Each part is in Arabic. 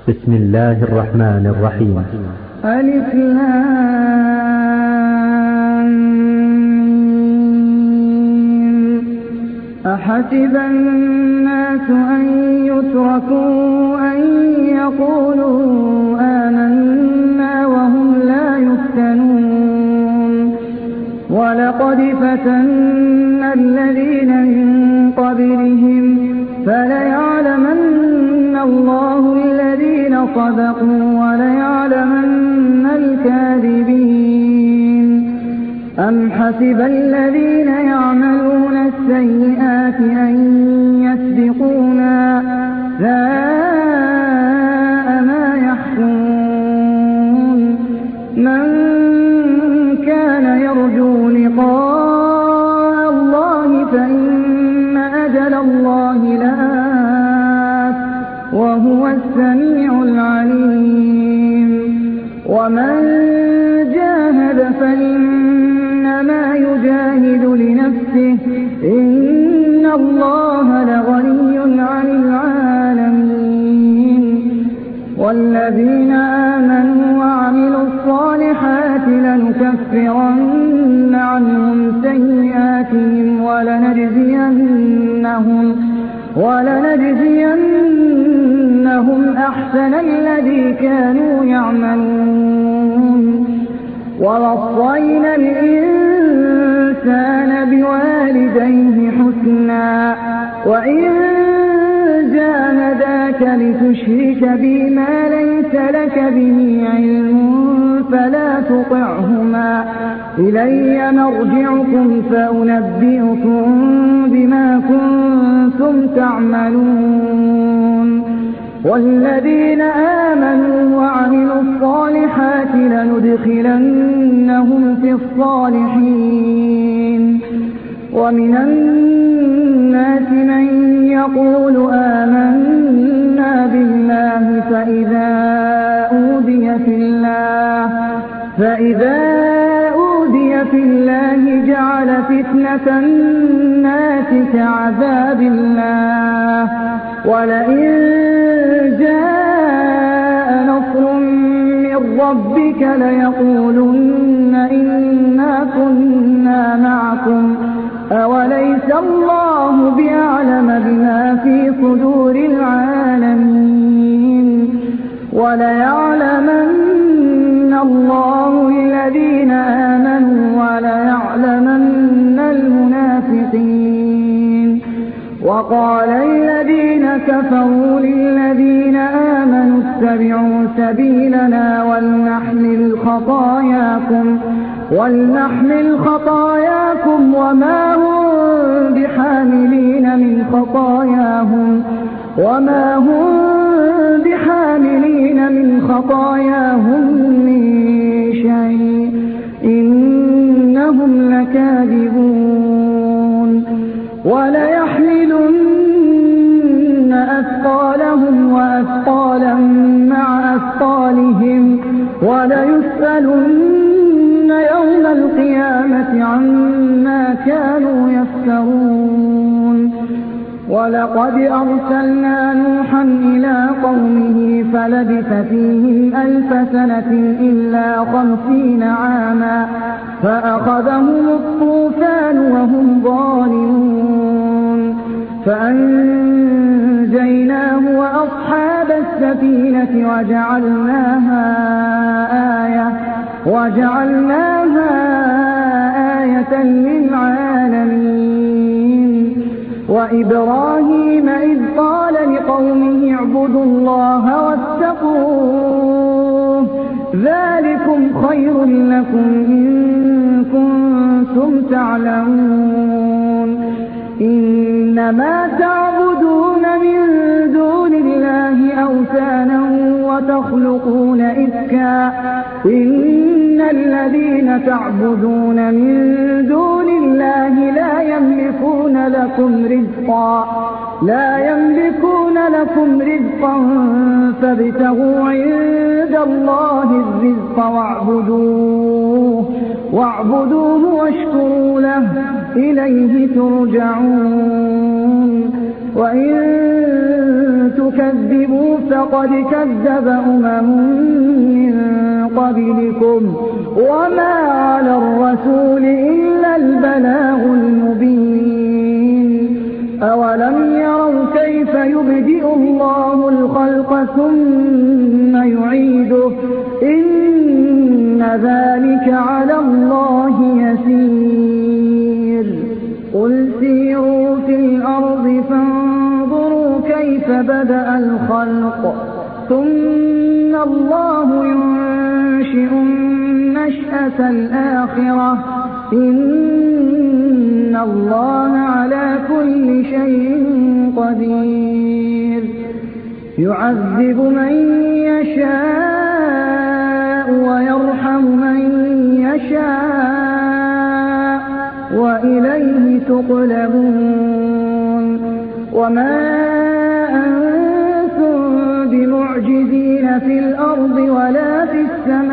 بسم الله الرحمن الرحيم. ألف لام أحسب الناس أن يتركوا أن يقولوا آمنا وهم لا يفتنون ولقد فتنا الذين من قبلهم فليعلمن الله الذين صدقوا وليعلمن الكاذبين. أم حسب الذين يعملون السيئات أن يسبقونا ساء ما يحكمون. من كان يرجو لقاء الله فإن أجل الله لآت وهو السميع العليم. ومن جاهد فإنما يجاهد لنفسه إن الله لغني عن العالمين. والذين آمنوا وعملوا الصالحات لنكفرن عنهم سيئاتهم ولنجزينهم أحسن الذي كانوا يعملون. ووصينا الإنسان بوالديه حسنا وإن جاهداك لتشرك بي ما ليس لك به علم فلا تطعهما إلي مرجعكم فأنبئكم بما كنتم تعملون. والذين آمنوا وعملوا الصالحات لندخلنهم في الصالحين. ومن الناس من يقول آمنا بالله فإذا أوذي في الله جعل فتنة الناس كعذاب الله ولئن جاء نصر من ربك ليقولن إنا كنا معكم أوليس الله بأعلم بما في صدور العالمين. وليعلمن الله الذين آمنوا وليعلمن المنافقين. وقال الذين كفروا للذين آمنوا اتبعوا سبيلنا ولنحمل خطاياكم وما هم بحاملين من خطاياهم من شيء إنهم لكاذبون. وليحملن أثقالهم وأثقالا مع أثقالهم وليسألن يوم القيامة عما كانوا يفترون. ولقد أرسلنا نوحا إلى قومه فلبث فيهم 1000 سنة إلا 50 عاما فأخذهم الطوفان وهم ظالمون فأنجيناه وأصحاب السفينة وجعلناها آية للعالمين. وإبراهيم إذ قال لقومه اعبدوا الله واتقوه ذلكم خير لكم إن كنتم تعلمون. إنما تعبدون من دون الله أوثانا وتخلقون إفكا إن الذين تعبدون من دون الله لا يملكون لكم رزقا فابتغوا عند الله الرزق واعبدوه واشكروا له إليه ترجعون. وإن تكذبوا فقد كذب من قبلكم وما على الرسول إلا البلاغ المبين. أولم يروا كيف يبدئ الله الخلق ثم يعيده إن ذلك على الله يسير. قل سيروا في الأرض فانظروا كيف بدأ الخلق ثم الله ينشئ النشأة الآخرة إن الله على كل شيء قدير. يعذب من يشاء ويرحم من يشاء وإليه تقلبون. وما أنتم بمعجزين في الأرض ولا في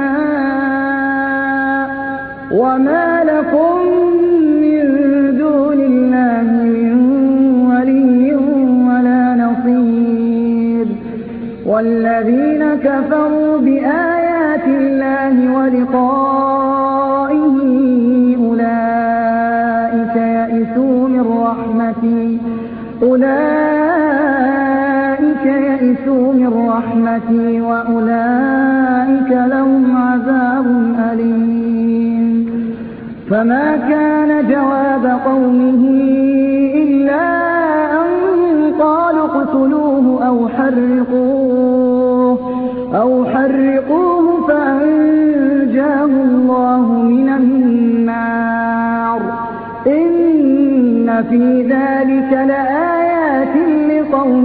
السماء وما لكم من دون الله من ولي ولا نصير. والذين كفروا بآيات الله ولقائه أولئك يئسوا من رحمتي وأولئك لهم عذاب أليم. فما كان جواب قومه إلا أن قالوا اقتلوه أو حرقوه فأنجاه الله من النار. إن في ذلك لآيات لقوم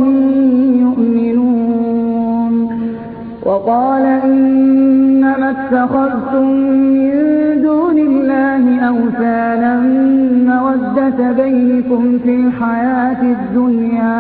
يؤمنون. وقال إنما اتخذتم من دون الله أوثانا مودة بينكم في الحياة الدنيا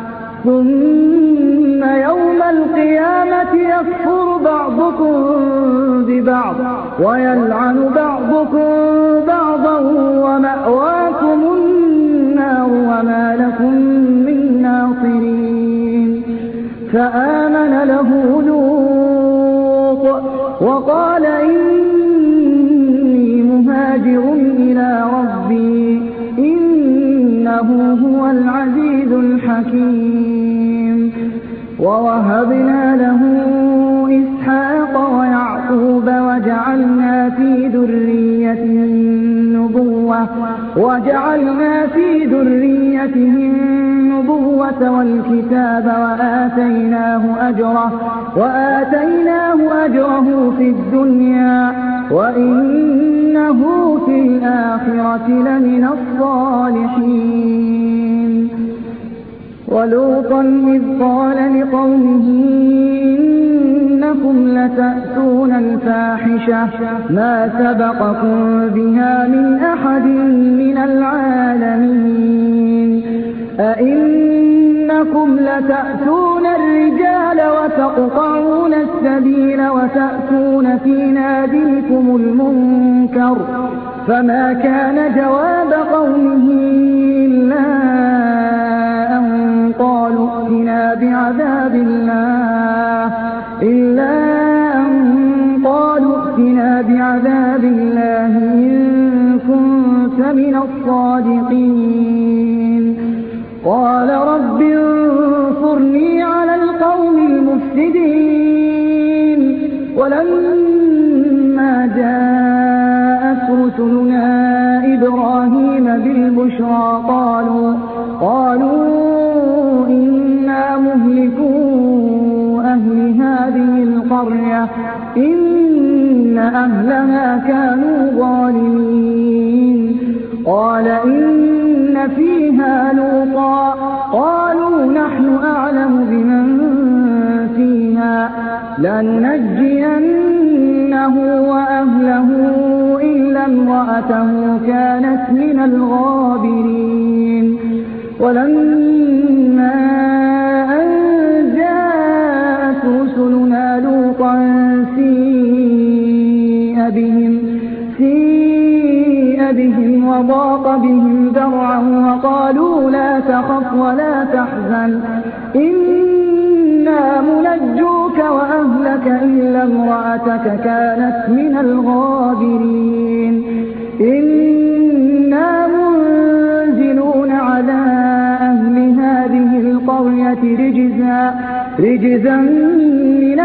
ثم يوم القيامة يكفر بعضكم ببعض ويلعن بعضكم بعضا ومأواكم النار وما لكم من ناصرين. فآمن له لوط وقال إني مهاجر إلى ربي إنه هو العزيز الحكيم. ووهبنا له إسحاق ويعقوب وجعلنا في ذريته النبوة والكتاب وآتيناه أجره في الدنيا وإنه في الآخرة لمن الصالحين. ولوطا إذ قال لقومه إنكم لتأتون الفاحشة ما سبقكم بها من أحد من العالمين. أئنكم لتأتون الرجال وتقطعون السبيل وتأتون في ناديكم المنكر. فما كان جواب قومه إلا أن قالوا ائتنا بعذاب الله إن كنت من الصادقين. قال رب انصرني على القوم المفسدين. ولما جاءت رسلنا إبراهيم بالبشرى قالوا إنا مهلكو أهل هذه القرية إن أهلها كانوا ظالمين. قال إن فيها لوطا قالوا نحن أعلم بمن فيها لننجينه وأهله إلا امرأته كانت من الغابرين. ولما أن جاءت رسلنا لوطا سيء بهم وضاق بهم ذرعا وقالوا لا تخف ولا تحزن إنا منجوك وأهلك إلا امرأتك كانت من الغابرين إنا منزلون على أهل هذه القرية رجزا من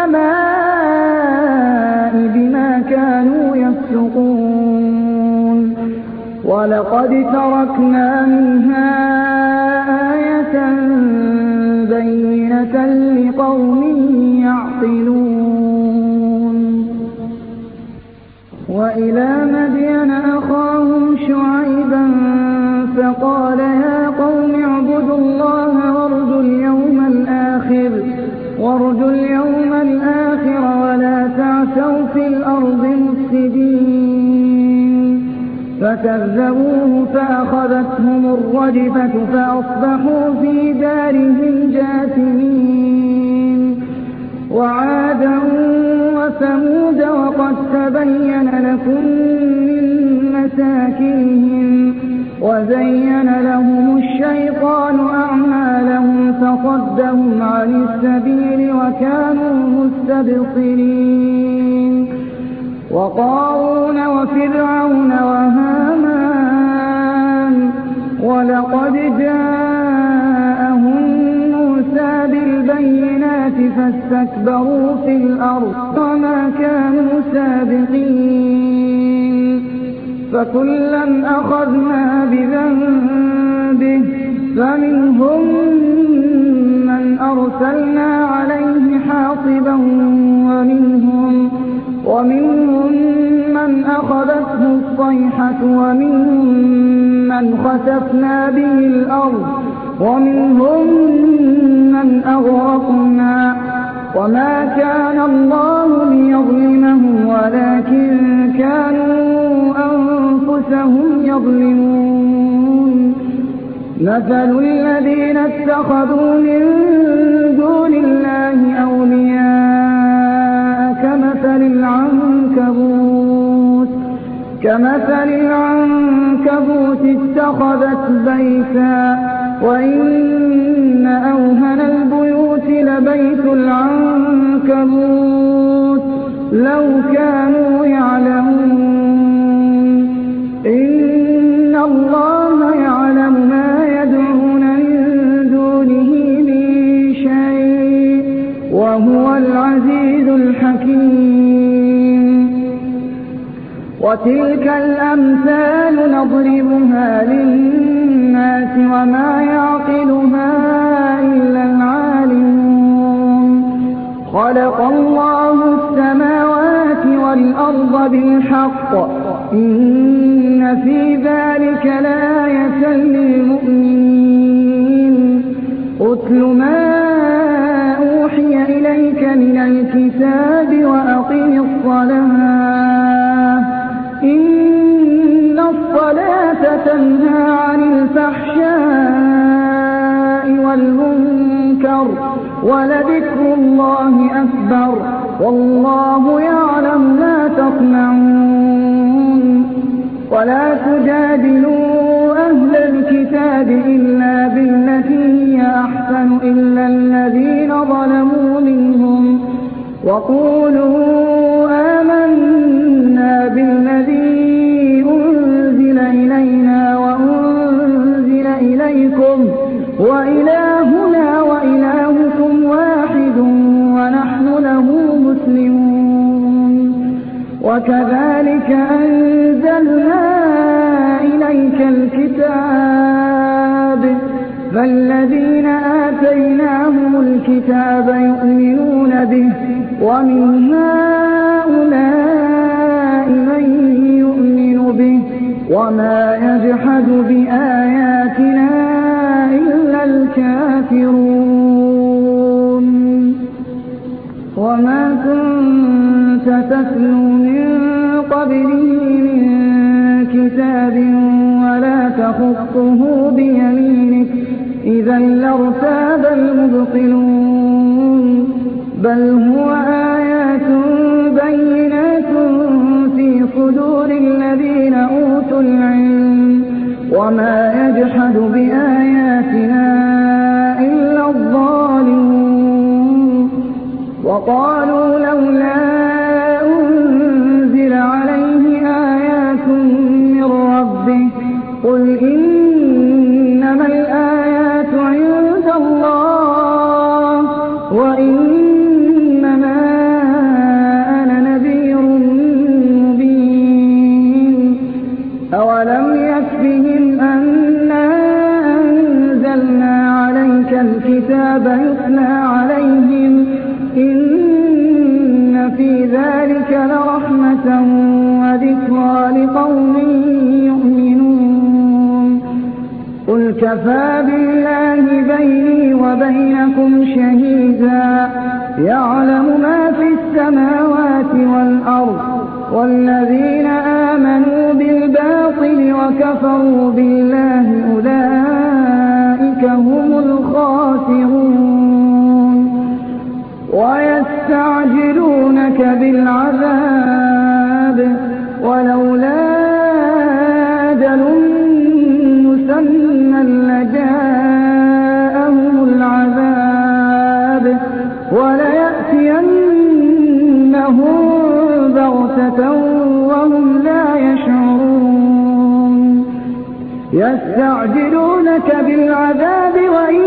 السماء بما كانوا يفسقون ولقد تركنا منها آية بينة لقوم يعقلون وإلى مدين أخاهم شعيبا فقال يا قوم اعبدوا الله وارجوا اليوم الآخر ولا تعثوا في الأرض مفسدين فكذبوه فأخذتهم الرجفة فأصبحوا في دارهم جاثمين وعادا وثمود وقد تبين لكم من مساكنهم وزين لهم الشيطان أعمالهم فصدهم عن السبيل وكانوا مستبصرين وقارون وفرعون وهامان ولقد جاءهم موسى بالبينات فاستكبروا في الأرض وما كانوا سابقين فكلا أخذنا بذنبه فمنهم من أرسلنا عليه حاصبا ومنهم من أخذته الصيحة ومنهم من خسفنا به الأرض ومنهم من أغرقنا وما كان الله ليظلمهم ولكن كانوا أنفسهم يظلمون مثل الذين اتخذوا من دون الله أولياء كمثل العنكبوت اتخذت بيتا وإن أوهن البيوت لبيت العنكبوت لو كانوا يعلمون إن الله يعلم ما يدعون من دونه من شيء وهو العزيز الحكيم وتلك الأمثال نضربها للناس وما يعقلها إلا العالمون خلق الله السماوات والأرض بالحق إن في ذلك لآية للمؤمنين أتل ما أوحي إليك من الكتاب وأقم الصلاة إن الصلاة تنهى عن الفحشاء والمنكر ولذكر الله أكبر والله يعلم ما تصنعون ولا تجادلوا أهل الكتاب إلا بالتي هي أحسن إلا الذين ظلموا منهم وقولوا آمنا بالذي أنزل إلينا وأنزل إليكم وإلهنا وإلهكم واحد ونحن له مسلمون وكذلك أنزلنا إليك الكتاب فالذين آتيناهم الكتاب يؤمنون به ومن هؤلاء من يؤمن به وما يجحد بآياتنا إلا الكافرون وما كنت تتلو من قبله من كتاب ولا تخطه بيمينك إذا لارتاب المبطلون بل هو آيات بينات في صدور الذين أوتوا العلم وما يجحد بآياتنا إلا الظالمون وقالوا لولا أنزل عليه آيات من ربه قل إنما الآيات عند الله وإنما أنا نذير مبين أولم يكفهم أنا أنزلنا عليك الكتاب يتلى عليهم إن في ذلك لرحمة وذكرى لقوم يؤمنون قل كفى بالله بيني وبينكم شهيدا يعلم ما في السماوات والأرض والذين آمنوا بالباطل وكفروا بالله أولئك هم الخاسرون ويستعجلونك بالعذاب ولولا أجل مسمى لجاءهم العذاب وليأتينهم بغتة وهم لا يشعرون يستعجلونك بالعذاب وإن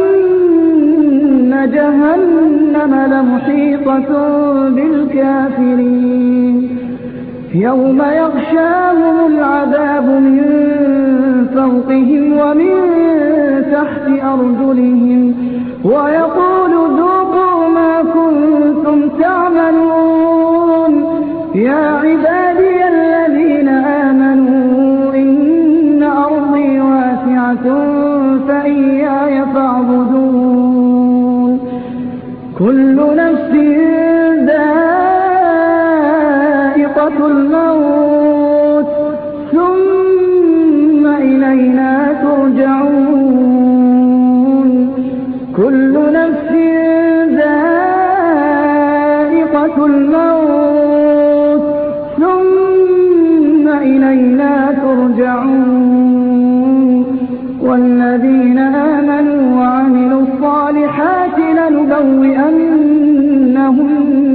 جهنم لمحيطة بالكافرين يوم يغشاهم العذاب من فوقهم ومن تحت أرجلهم ويقول ذوقوا ما كنتم تعملون يا عبادي الذين آمنوا إن أرضي واسعة فإياي فاعبدون كل نفس ذائقة الموت ثم إلينا ترجعون كل نفس ذائقة الموت ثم إلينا ترجعون والذين آمنوا وعملوا الصالحات لنبوئنهم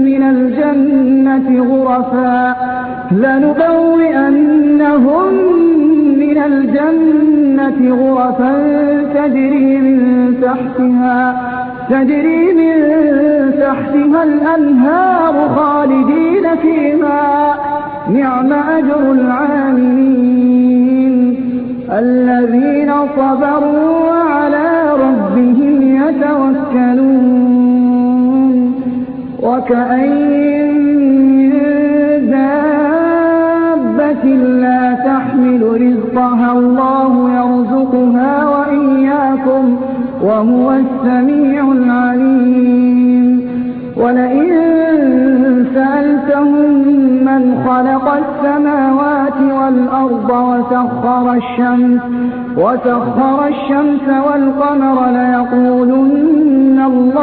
من الجنة غرفا تجري من تحتها الأنهار خالدين فيها نعم أجر العاملين الذين صبروا وعلى ربهم يتوكلون وكأين من دابة لا تحمل رزقها الله يرزقها وإياكم وهو السميع العليم ولئن سألتهم من خلق السماوات والأرض وسخر الشمس والقمر ليقولن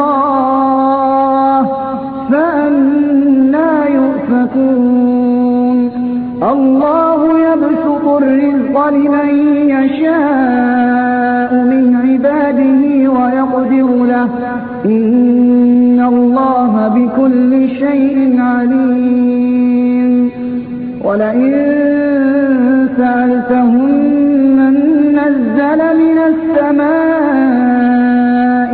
الله فأنى يؤفكون الله يبسط الرزق لمن يشاء من عباده ويقدر له إن الله بكل شيء عليم ولئن سألتهم من نزل من السماء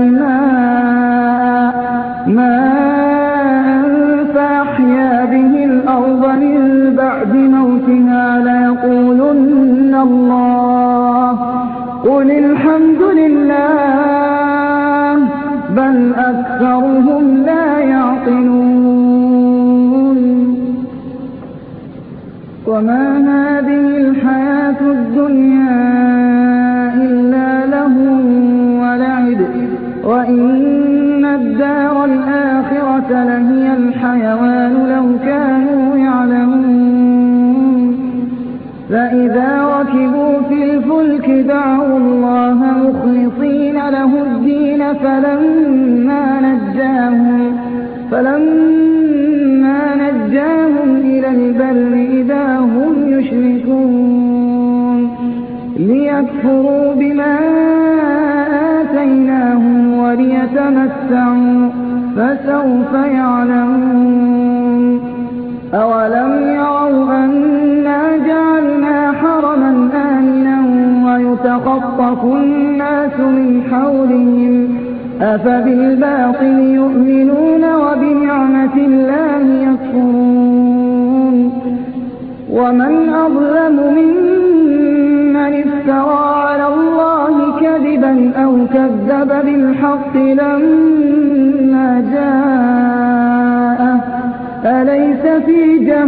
ماء فأحيا به الأرض من بعد موتها ليقولن الله قل الحمد لله بل أكثرهم لا يعقلون وما هذه الحياة الدنيا إلا لهو ولعب وإن الدار الآخرة لهي الحيوان لو كانوا يعلمون فإذا ركبوا في الفلك دعوا الله مخلصين له الدين فلما نجاهم إلى البر إذا هم يشركون ليكفروا بما آتيناهم وليتمتعوا فسوف يعلمون أفبالباطل يؤمنون وبنعمة الله يكفرون ومن أظلم ممن افترى على الله كذبا أو كذب بالحق لما جاءه أليس في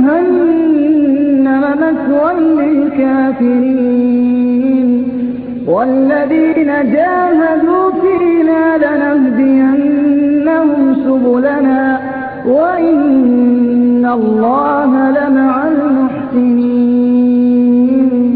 جهنم مثوى للكافرين والذين جاهدوا فينا لنهدينهم سبلنا وإن الله لمع المحسنين